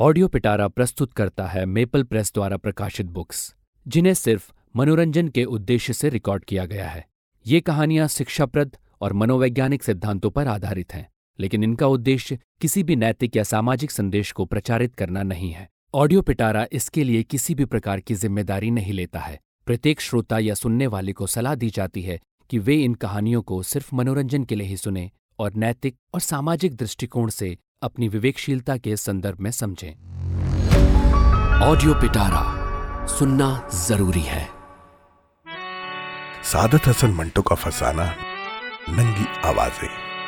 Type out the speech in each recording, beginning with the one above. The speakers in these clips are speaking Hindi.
ऑडियो पिटारा प्रस्तुत करता है मेपल प्रेस द्वारा प्रकाशित बुक्स, जिन्हें सिर्फ मनोरंजन के उद्देश्य से रिकॉर्ड किया गया है। ये कहानियां शिक्षाप्रद और मनोवैज्ञानिक सिद्धांतों पर आधारित हैं, लेकिन इनका उद्देश्य किसी भी नैतिक या सामाजिक संदेश को प्रचारित करना नहीं है। ऑडियो पिटारा इसके लिए किसी भी प्रकार की जिम्मेदारी नहीं लेता है। प्रत्येक श्रोता या सुनने वाले को सलाह दी जाती है कि वे इन कहानियों को सिर्फ मनोरंजन के लिए ही सुनें और नैतिक और सामाजिक दृष्टिकोण से अपनी विवेकशीलता के संदर्भ में समझें। ऑडियो पिटारा सुनना जरूरी है। सादत हसन मंटो का फसाना, नंगी आवाजें।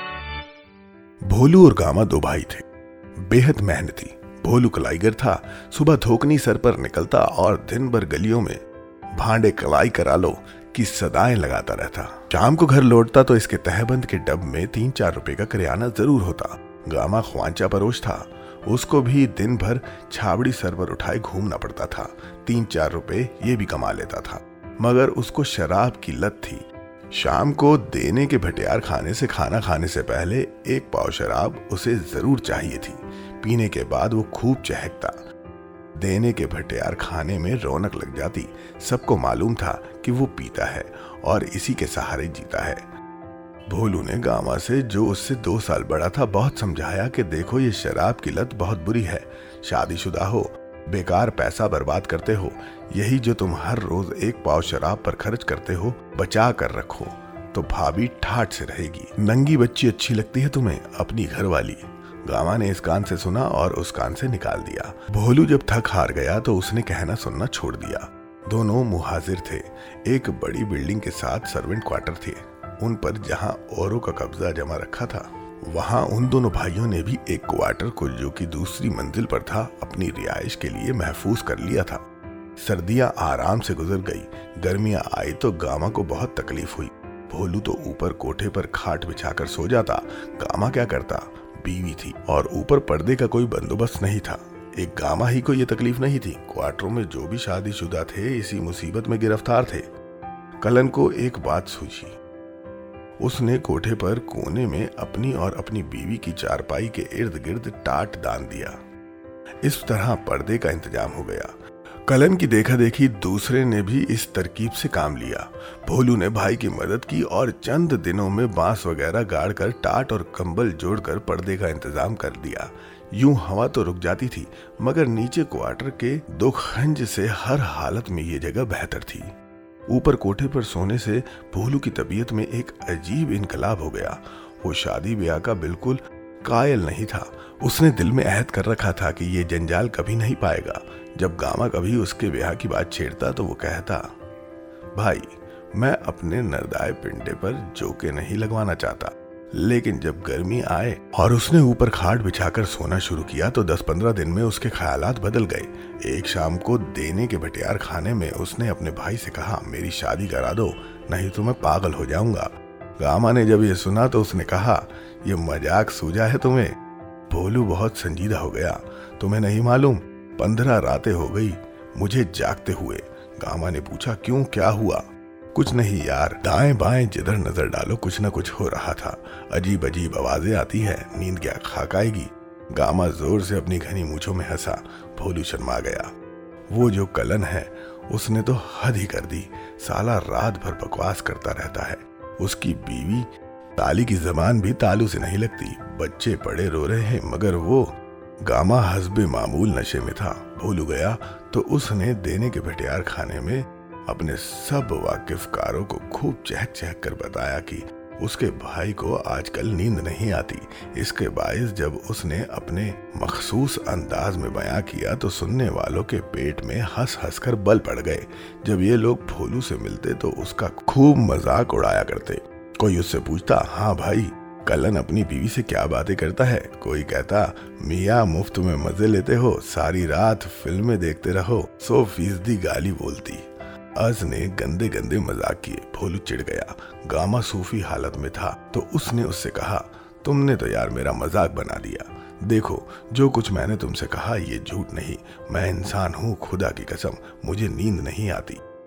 भोलू और गामा दो भाई थे, बेहद मेहनती। भोलू कलाईगर था, सुबह धोकनी सर पर निकलता और दिन भर गलियों में भांडे कलाई करा लो की सदाएं लगाता रहता। शाम को घर लौटता तो इसके तहबंद के डब में 3-4 रुपए का करियाना जरूर होता। गामा ख्वांचा परोश था, उसको भी दिन भर छाबड़ी सर पर उठाए घूमना पड़ता था। 3-4 रुपए ये भी कमा लेता था, मगर उसको शराब की लत थी। शाम को देने के भटियार खाने से खाना खाने से पहले 1 पाव शराब उसे जरूर चाहिए थी। पीने के बाद वो खूब चहकता। देने के भटियार खाने में रौनक लग जाती। सबको मालूम था कि वो पीता है और इसी के सहारे जीता है। भोलू ने गामा से, जो उससे 2 साल बड़ा था, बहुत समझाया कि देखो, ये शराब की लत बहुत बुरी है। शादीशुदा हो, बेकार पैसा बर्बाद करते हो। यही जो तुम हर रोज 1 पाव शराब पर खर्च करते हो, बचा कर रखो तो भाभी ठाठ से रहेगी। नंगी बच्ची अच्छी लगती है तुम्हें, अपनी घरवाली। गामा ने इस कान से सुना और उस कान से निकाल दिया। भोलू जब थक हार गया तो उसने कहना सुनना छोड़ दिया। दोनों मुहाजिर थे। एक बड़ी बिल्डिंग के साथ सर्वेंट क्वार्टर थे। उन पर जहां औरों का कब्जा जमा रखा था, वहां उन दोनों भाइयों ने भी एक क्वार्टर को, जो कि दूसरी मंजिल पर था, अपनी रिहाइश के लिए महफूज कर लिया था। सर्दियां आराम से गुजर गई। गर्मियां आई तो गामा को बहुत तकलीफ हुई। भोलू तो ऊपर कोठे पर खाट बिछाकर सो जाता। गामा क्या करता? बीवी थी और ऊपर पर्दे का कोई बंदोबस्त नहीं था। एक गामा ही को यह तकलीफ नहीं थी। क्वार्टरों में जो भी शादीशुदा थे इसी मुसीबत में गिरफ्तार थे। कलन को एक बात सूझी। उसने कोठे पर कोने में अपनी और अपनी बीवी की चारपाई के इर्द गिर्द टाट दान दिया। इस तरह पर्दे का इंतजाम हो गया। कलन की देखा देखी दूसरे ने भी इस तरकीब से काम लिया। भोलू ने भाई की मदद की और चंद दिनों में बांस वगैरह गाड़कर टाट और कंबल जोड़कर पर्दे का इंतजाम कर दिया। यूं हवा तो रुक जाती थी, मगर नीचे क्वार्टर के 2 खंज से हर हालत में ये जगह बेहतर थी। ऊपर कोठे पर सोने से भोलू की तबीयत में एक अजीब इनकलाब हो गया। वो शादी ब्याह का बिल्कुल कायल नहीं था। उसने दिल में अहद कर रखा था कि ये जंजाल कभी नहीं पाएगा। जब गामा कभी उसके ब्याह की बात छेड़ता तो वो कहता, भाई, मैं अपने नरदाए पिंडे पर जोके नहीं लगवाना चाहता, लेकिन जब गर्मी आए और उसने ऊपर खाट बिछाकर सोना शुरू किया तो 10-15 दिन में उसके ख्यालात बदल गए। एक शाम को देने के भटियार खाने में उसने अपने भाई से कहा, मेरी शादी करा दो, नहीं तो मैं पागल हो जाऊंगा। गामा ने जब ये सुना तो उसने कहा, ये मजाक सूझा है तुम्हें? भोलू बहुत संजीदा हो गया। तुम्हें नहीं मालूम, 15 रातें हो गई मुझे जागते हुए। गामा ने पूछा, क्यों, क्या हुआ? कुछ नहीं यार, दाएं बाएं जिधर नजर डालो कुछ न कुछ हो रहा था। अजीब अजीब आवाजें आती है, नींद क्या खाक आएगी। गामा जोर से अपनी घनी मूंछों में हंसा। भोलू शर्मा गया। वो जो कलन है, उसने तो हद ही कर दी। साला रात भर बकवास करता रहता है। उसकी बीवी ताली की जबान भी तालू से नहीं लगती। बच्चे पड़े रो रहे हैं, मगर वो गामा हस्बे मामूल नशे में था। भोलू गया तो उसने देने के भटियार खाने में अपने सब वाकिफकारों को खूब चहक चहक कर बताया कि उसके भाई को आजकल नींद नहीं आती। इसके बायस जब उसने अपने मखसूस अंदाज में बयां किया तो सुनने वालों के पेट में हंस हंस कर बल पड़ गए। जब ये लोग भोलू से मिलते तो उसका खूब मजाक उड़ाया करते। कोई उससे पूछता, हाँ भाई, कलन अपनी बीवी से क्या बातें करता है? कोई कहता, मियाँ मुफ्त में मजे लेते हो, सारी रात फिल्में देखते रहो। 100% गाली बोलती। अज ने गंदे गंदे मजाक किए। भोलू चिढ़ गया। गामा सूफी हालत में था तो उसने उससे कहा, तुमने तो यार मेरा मजाक बना दिया। देखो, जो कुछ मैंने तुमसे कहा ये झूठ नहीं। मैं इंसान हूँ, खुदा की कसम मुझे नींद नहीं आती।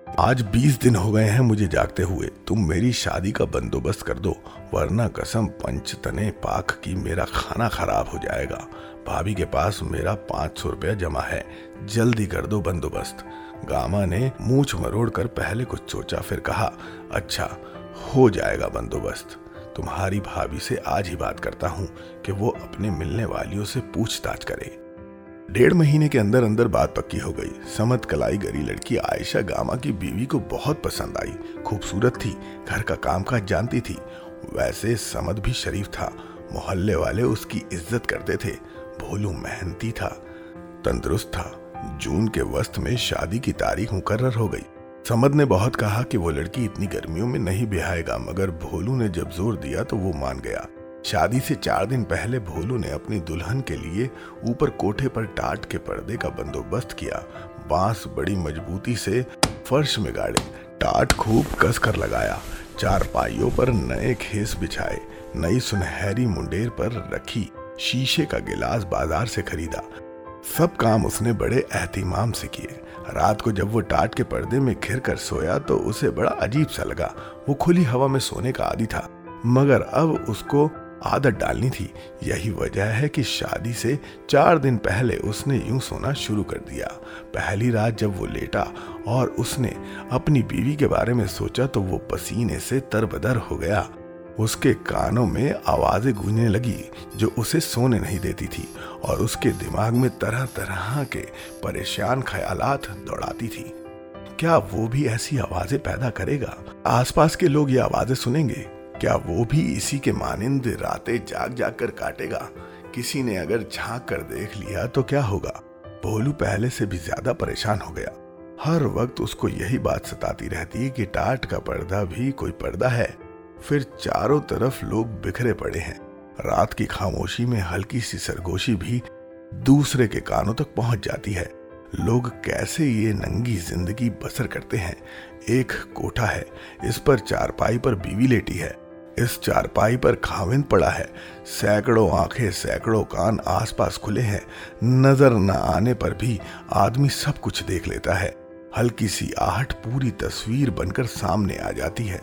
आज 20 दिन हो गए हैं मुझे जागते हुए। तुम मेरी शादी का बंदोबस्त कर दो, वरना कसम पंचतने पाक की मेरा खाना खराब हो जाएगा। भाभी के पास मेरा 500 रुपया जमा है, जल्दी कर दो बंदोबस्त। गामा ने मूंछ मरोड़ कर पहले कुछ सोचा, फिर कहा, अच्छा हो जाएगा बंदोबस्त। तुम्हारी भाभी से आज ही बात करता हूँ कि वो अपने मिलने वालियों से पूछताछ करे। 1.5 महीने के अंदर अंदर बात पक्की हो गई। समत कलाई गरी लड़की आयशा गामा की बीवी को बहुत पसंद आई। खूबसूरत थी, घर का कामकाज जानती थी। वैसे समत भी शरीफ था, मोहल्ले वाले उसकी इज्जत करते थे। भोलू मेहनती था, तंदुरुस्त था। जून के वस्त में शादी की तारीख मुकर्रर हो गई। समद ने बहुत कहा कि वो लड़की इतनी गर्मियों में नहीं ब्याहेगा, मगर भोलू ने जब जोर दिया तो वो मान गया। शादी से 4 दिन पहले भोलू ने अपनी दुल्हन के लिए ऊपर कोठे पर टाट के पर्दे का बंदोबस्त किया। बांस बड़ी मजबूती से फर्श में गाड़े, टाट खूब कसकर लगाया। 4 पाइयों पर नए खेस बिछाए, नई सुनहरी मुंडेर पर रखी। शीशे का गिलास बाजार से खरीदा। सब काम उसने बड़े एहतिमाम से किए। रात को जब वो टाट के पर्दे में घिर कर सोया तो उसे बड़ा अजीब सा लगा। वो खुली हवा में सोने का आदी था, मगर अब उसको आदत डालनी थी। यही वजह है कि शादी से 4 दिन पहले उसने यूं सोना शुरू कर दिया। पहली रात जब वो लेटा और उसने अपनी बीवी के बारे में सोचा तो वो पसीने से तरबदर हो गया। उसके कानों में आवाजें गूंजने लगी जो उसे सोने नहीं देती थी, और उसके दिमाग में तरह तरह के परेशान ख्यालात दौड़ाती थी। क्या वो भी ऐसी आवाजें पैदा करेगा? आसपास के लोग ये आवाजें सुनेंगे? क्या वो भी इसी के मानिंद रातें जाग जाग कर काटेगा? किसी ने अगर झांक कर देख लिया तो क्या होगा? भोलू पहले से भी ज्यादा परेशान हो गया। हर वक्त उसको यही बात सताती रहती कि टाट का पर्दा भी कोई पर्दा है। फिर चारों तरफ लोग बिखरे पड़े हैं। रात की खामोशी में हल्की सी सरगोशी भी दूसरे के कानों तक पहुंच जाती है। लोग कैसे ये नंगी जिंदगी बसर करते हैं। एक कोठा है, इस पर चारपाई पर बीवी लेटी है। इस चारपाई पर खाविंद पड़ा है। सैकड़ों आंखें, सैकड़ों कान आसपास खुले हैं। नजर न आने पर भी आदमी सब कुछ देख लेता है। हल्की सी आहट पूरी तस्वीर बनकर सामने आ जाती है।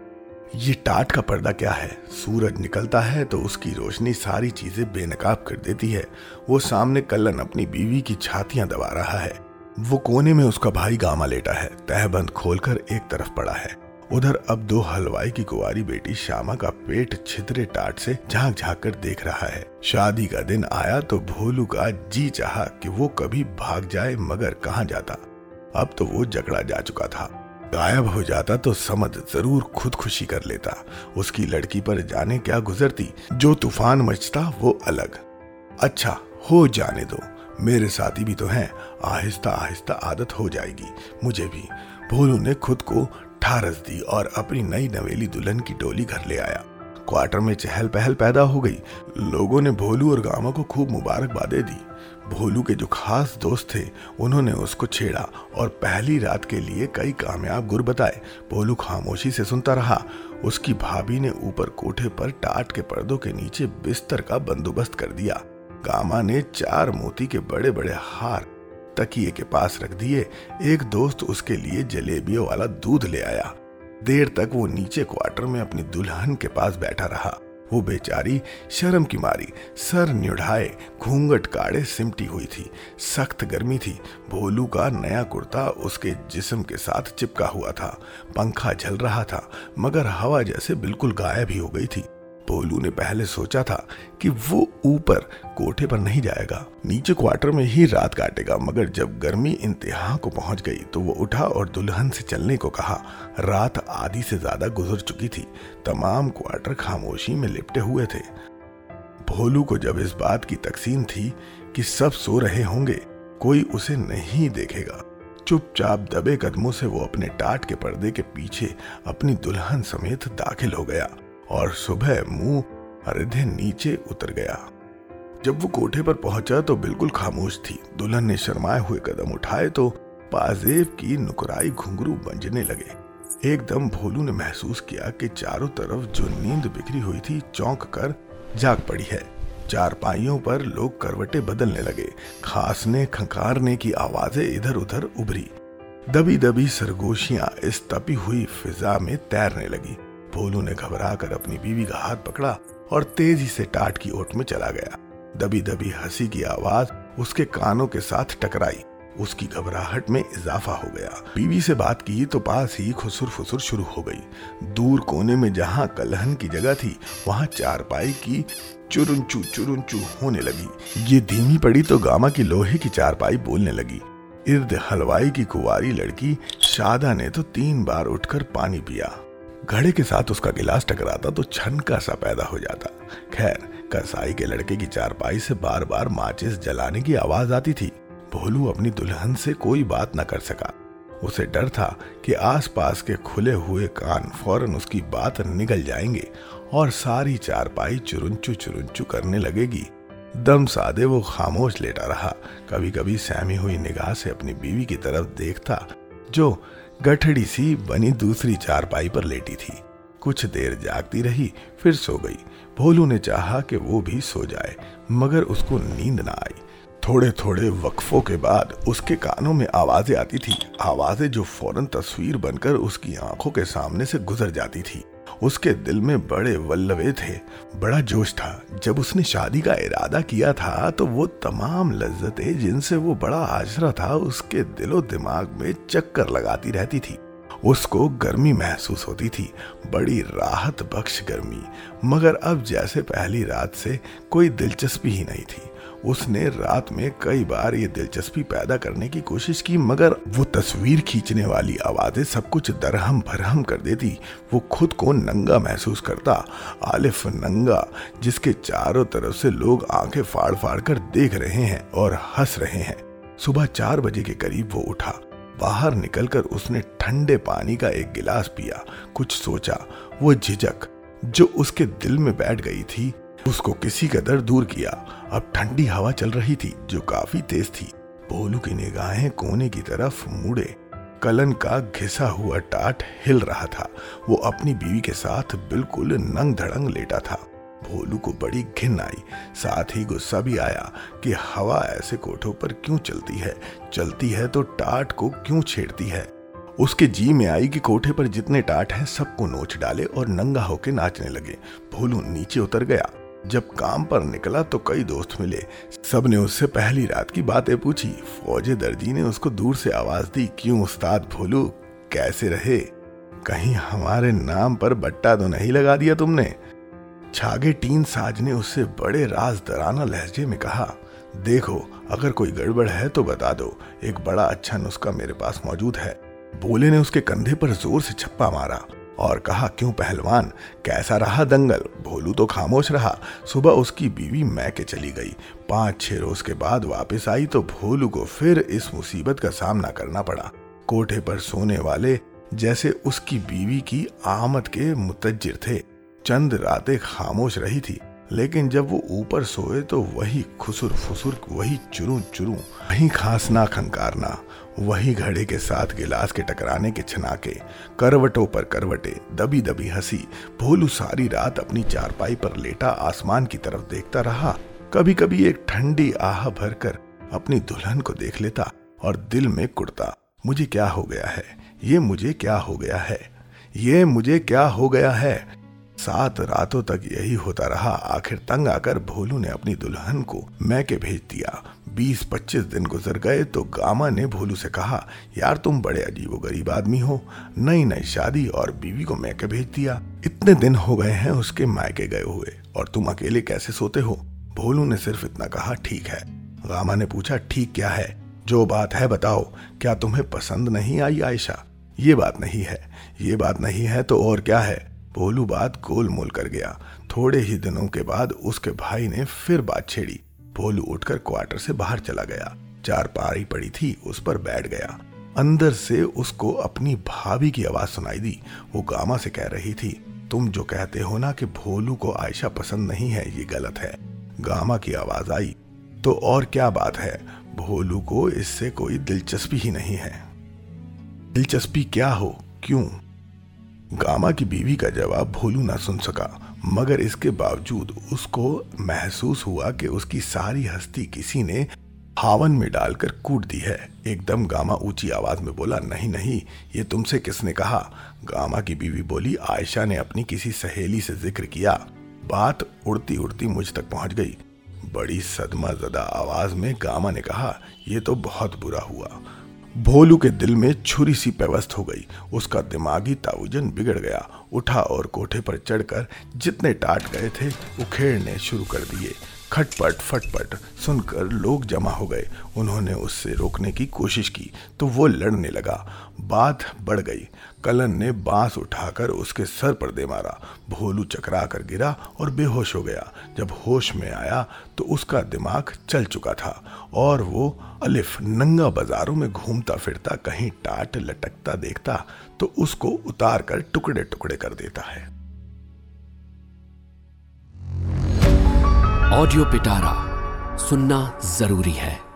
ये टाट का पर्दा क्या है? सूरज निकलता है तो उसकी रोशनी सारी चीजें बेनकाब कर देती है। वो सामने कल्लन अपनी बीवी की छातियां दबा रहा है। वो कोने में उसका भाई गामा लेटा है, तहबंद खोलकर एक तरफ पड़ा है। उधर अब 2 हलवाई की कुंवारी बेटी श्यामा का पेट छितरे टाट से झांक झांक कर देख रहा है। शादी का दिन आया तो भोलू का जी चाहा कि वो कभी भाग जाए, मगर कहाँ जाता। अब तो वो जकड़ा जा चुका था। गायब हो जाता तो समद जरूर खुदकुशी कर लेता। उसकी लड़की पर जाने क्या गुजरती। जो तूफान मचता वो अलग। अच्छा हो जाने दो, मेरे साथी भी तो हैं, आहिस्ता आहिस्ता आदत हो जाएगी मुझे भी। भोलू ने खुद को ठारस दी और अपनी नई नवेली दुल्हन की डोली घर ले आया। क्वार्टर में चहल पहल पैदा हो गई। लोगों ने भोलू और गामा को खूब मुबारकबादें दी। भोलू के जो खास दोस्त थे उन्होंने उसको छेड़ा और पहली रात के लिए कई कामयाब गुर बताए। भोलू खामोशी से सुनता रहा। उसकी भाभी ने ऊपर कोठे पर टाट के पर्दों के नीचे बिस्तर का बंदोबस्त कर दिया। गामा ने 4 मोती के बड़े बड़े हार तकिए के पास रख दिए। एक दोस्त उसके लिए जलेबियों वाला दूध ले आया। देर तक वो नीचे क्वार्टर में अपनी दुल्हन के पास बैठा रहा। वो बेचारी शर्म की मारी सर निढ़ाए, घूंघट काढ़े सिमटी हुई थी। सख्त गर्मी थी। भोलू का नया कुर्ता उसके जिस्म के साथ चिपका हुआ था। पंखा झल रहा था, मगर हवा जैसे बिल्कुल गायब ही हो गई थी। भोलू ने पहले सोचा था कि वो ऊपर कोठे पर नहीं जाएगा, नीचे क्वार्टर में ही रात काटेगा, मगर जब गर्मी इंतहा को पहुंच गई तो वो उठा और दुल्हन से चलने को कहा। रात आधी से ज्यादा गुजर चुकी थी। तमाम क्वार्टर खामोशी में लिपटे हुए थे। भोलू को जब इस बात की तकसीन थी कि सब सो रहे होंगे, कोई उसे नहीं देखेगा, चुपचाप दबे कदमों से वो अपने टाट के पर्दे के पीछे अपनी दुल्हन समेत दाखिल हो गया और सुबह मुंह रिधे नीचे उतर गया। जब वो कोठे पर पहुंचा तो बिल्कुल खामोश थी। दुल्हन ने शर्माए हुए कदम उठाए तो पाजेब की नुकराई घुंघरू बंजने लगे। एकदम भोलू ने महसूस किया कि चारों तरफ जो नींद बिखरी हुई थी चौंक कर जाग पड़ी है। चारपाइयों पर लोग करवटें बदलने लगे। खांसने खंकारने की आवाजें इधर उधर उभरी। दबी दबी सरगोशियां इस तपी हुई फिजा में तैरने लगी। भोलू ने घबराकर अपनी बीवी का हाथ पकड़ा और तेजी से टाट की ओट में चला गया। दबी दबी हंसी की आवाज उसके कानों के साथ टकराई। उसकी घबराहट में इजाफा हो गया। बीवी से बात की तो पास ही खुसुर फुसुर शुरू हो गई। दूर कोने में जहां कलहन की जगह थी वहां चारपाई की चुरुंचू होने लगी। ये धीमी पड़ी तो गामा की लोहे की चारपाई बोलने लगी। इर्द हलवाई की कुंवारी लड़की शादा ने तो 3 बार उठकर पानी पिया। घड़े के साथ उसका गिलास टकराता तो छनका सा पैदा हो जाता। खैर, कसाई के लड़के की चारपाई से बार बार माचिस जलाने की आवाज आती थी। भोलू अपनी दुल्हन से कोई बात न कर सका। उसे डर था कि आसपास के खुले हुए कान फौरन उसकी बात निगल जाएंगे और सारी चारपाई चुरुंचू करने लगेगी। दम साधे वो खामोश लेटा रहा। कभी कभी सहमी हुई निगाह से अपनी बीवी की तरफ देखता जो गठड़ी सी बनी दूसरी चारपाई पर लेटी थी। कुछ देर जागती रही, फिर सो गई। भोलू ने चाहा कि वो भी सो जाए, मगर उसको नींद ना आई। थोड़े थोड़े वक्फों के बाद उसके कानों में आवाजें आती थी, आवाजें जो फौरन तस्वीर बनकर उसकी आंखों के सामने से गुजर जाती थी। उसके दिल में बड़े वल्लवे थे, बड़ा जोश था। जब उसने शादी का इरादा किया था तो वो तमाम लज्जतें जिनसे वो बड़ा आशरा था उसके दिलो दिमाग में चक्कर लगाती रहती थी। उसको गर्मी महसूस होती थी, बड़ी राहत बख्श गर्मी। मगर अब जैसे पहली रात से कोई दिलचस्पी ही नहीं थी। उसने रात में कई बार ये दिलचस्पी पैदा करने की कोशिश की, मगर वो तस्वीर खींचने वाली आवाजें सब कुछ दरहम भरहम कर देती। वो खुद को नंगा महसूस करता, आलिफ नंगा, जिसके चारों तरफ से लोग आंखें फाड़ फाड़ कर देख रहे हैं और हंस रहे हैं। सुबह 4 बजे के करीब वो उठा। बाहर निकलकर उसने ठंडे पानी का एक गिलास पिया। कुछ सोचा। वो झिझक जो उसके दिल में बैठ गई थी उसको किसी कदर दूर किया। अब ठंडी हवा चल रही थी जो काफी तेज थी। भोलू की निगाहें कोने की तरफ मुड़े। कलन का घिसा हुआ टाट हिल रहा था। वो अपनी बीवी के साथ बिल्कुल नंग धड़ंग लेटा था। भोलू को बड़ी घिन आई, साथ ही गुस्सा भी आया कि हवा ऐसे कोठों पर क्यों चलती है तो टाट को क्यों छेड़ती है। उसके जी में आई कि कोठे पर जितने टाट हैं सबको नोच डाले और नंगा होके नाचने लगे। भोलू नीचे उतर गया। जब काम पर निकला तो कई दोस्त मिले। सबने उससे पहली रात की बातें पूछी। फौजे दर्जी ने उसको दूर से आवाज दी, क्यों उस्ताद भोलू, कैसे रहे? कहीं हमारे नाम पर बट्टा तो नहीं लगा दिया तुमने? छागे टीन साज ने उससे बड़े राजदराना लहजे में कहा, देखो अगर कोई गड़बड़ है तो बता दो, एक बड़ा अच्छा नुस्खा मेरे पास मौजूद है। भोले ने उसके कंधे पर जोर से छप्पा मारा और कहा, क्यों पहलवान, कैसा रहा दंगल? भोलू तो खामोश रहा। सुबह उसकी बीवी मैके चली गई। 5-6 रोज के बाद वापस आई तो भोलू को फिर इस मुसीबत का सामना करना पड़ा। कोठे पर सोने वाले जैसे उसकी बीवी की आमद के मुतज्जिर थे। चंद रातें खामोश रही थी, लेकिन जब वो ऊपर सोए तो वही खुसुर फुसुर, वही चुरू चुरू, वही खांसना खंकारना, वही घड़े के साथ गिलास के टकराने के छनाके, करवटों पर करवटे, दबी दबी हंसी। भोलू सारी रात अपनी चारपाई पर लेटा आसमान की तरफ देखता रहा। कभी कभी एक ठंडी आह भरकर अपनी दुल्हन को देख लेता और दिल में कुड़ता, मुझे क्या हो गया है, ये मुझे क्या हो गया है, ये मुझे क्या हो गया है। 7 रातों तक यही होता रहा। आखिर तंग आकर भोलू ने अपनी दुल्हन को मैके भेज दिया। 20-25 दिन गुजर गए तो गामा ने भोलू से कहा, यार तुम बड़े अजीबोगरीब आदमी हो, नई शादी और बीवी को मैके भेज दिया। इतने दिन हो गए हैं उसके मायके गए हुए और तुम अकेले कैसे सोते हो? भोलू ने सिर्फ इतना कहा, ठीक है। गामा ने पूछा, ठीक क्या है? जो बात है बताओ। क्या तुम्हें पसंद नहीं आई आयशा? ये बात नहीं है। ये बात नहीं है तो और क्या है? भोलू बात गोल मोल कर गया। थोड़े ही दिनों के बाद उसके भाई ने फिर बात छेड़ी। भोलू उठकर क्वार्टर से बाहर चला गया। चारपाई पड़ी थी, उस पर बैठ गया। अंदर से उसको अपनी भाभी की आवाज सुनाई दी। वो गामा से कह रही थी, तुम जो कहते हो ना कि भोलू को आयशा पसंद नहीं है, ये गलत है। गामा की आवाज आई, तो और क्या बात है? भोलू को इससे कोई दिलचस्पी ही नहीं है। दिलचस्पी क्या हो, क्यों? गामा की बीवी का जवाब भोलू ना सुन सका, मगर इसके बावजूद उसको महसूस हुआ कि उसकी सारी हस्ती किसी ने हावन में डालकर कूट दी है। एकदम गामा ऊंची आवाज में बोला, नहीं नहीं, ये तुमसे किसने कहा? गामा की बीवी बोली, आयशा ने अपनी किसी सहेली से जिक्र किया। बात उड़ती उड़ती मुझ तक पहुंच गई। बड़ी सदमाज़दा आवाज में गामा ने कहा, यह तो बहुत बुरा हुआ। भोलू के दिल में छुरी सी पेवस्त हो गई। उसका दिमागी ताउजन बिगड़ गया। उठा और कोठे पर चढ़कर जितने टाट गए थे उखेड़ने शुरू कर दिए। खटपट फटपट सुनकर लोग जमा हो गए। उन्होंने उससे रोकने की कोशिश की तो वो लड़ने लगा। बात बढ़ गई। कलन ने बांस उठाकर उसके सर पर दे मारा। भोलू चकरा कर गिरा और बेहोश हो गया। जब होश में आया तो उसका दिमाग चल चुका था और वो अलिफ नंगा बाजारों में घूमता फिरता कहीं टाट लटकता देखता तो उसको उतार कर टुकड़े टुकड़े कर देता है। ऑडियो पिटारा सुनना जरूरी है।